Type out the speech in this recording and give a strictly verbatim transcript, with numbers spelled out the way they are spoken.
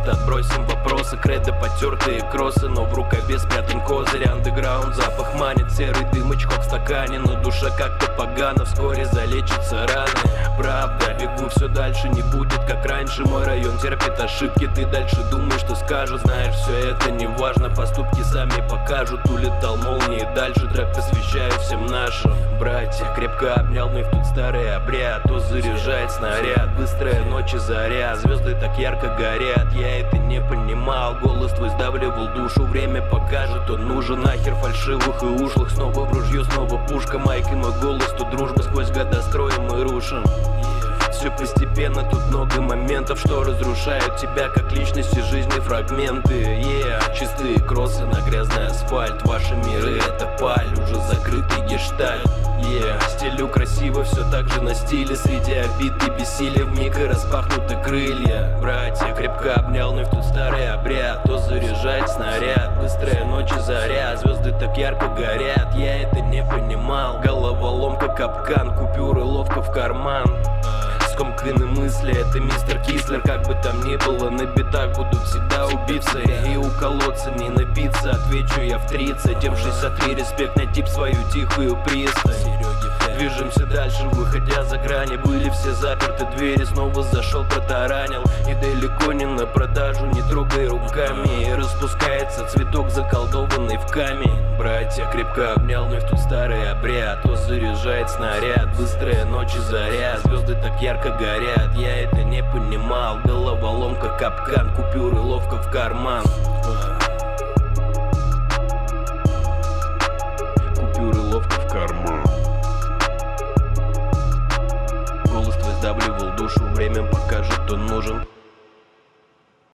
просто отбросим вопросы. Кредо потертые кроссы, но в рукаве спрятан козырь. Андеграунд, запах манит, серый дымочков в стакане. Но душа как-то погано, вскоре залечится раны. Правда, бегу все дальше, не будет как раньше. Мой район терпит ошибки, ты дальше думаешь, что скажут. Знаешь, все это не важно, поступки сами покажут. Улетал молнией дальше, трек посвящаю всем нашим. Братья, крепко обнял мной в тут старый обряд. То заряжает снаряд, быстрая ночь и заря. Звезды так ярко горят, я это не понимал. Голос твой сдавливал душу, время покажет, он нужен. Нахер фальшивых и ушлых, снова в ружье, снова пушка. Майк и мой голос, тут дружба, сквозь года строим и рушим. Все постепенно, тут много моментов, что разрушают тебя как личности, жизни фрагменты. Yeah, чистые кроссы на грязный асфальт. Ваши миры это паль, уже закрытый гештальт. Yeah, стилю красиво, все так же на стиле. Среди обид и бессилия вмиг и распахнуты крылья. Братья, крепко обнял, но в тут старый обряд. То заряжает снаряд, быстрая ночь и заря. Звезды так ярко горят, я это не понимал. Головоломка, капкан, купюры ловко в карман. Скомканы мысли, это мистер Кислер. Как бы там ни было, на битах будут всегда убийцы. И у колодца не напиться, отвечу я в тридцать. М шестьдесят три, респект на тип свою тихую пристань. Движемся дальше, выходя за грани. Были все заперты двери, снова зашел, протаранил. И далеко не на продажу, не трогай руками. И распускается цветок, заколдованный в камень. Братья, крепко обнял, но в тут старый обряд. То заряжает снаряд, быстрая ночь и заря. Звезды так ярко горят, я это не понимал. Головоломка, капкан, купюры ловко в карман. Купюры ловко в карман. Голос твой сдавливал душу, время покажет, он нужен.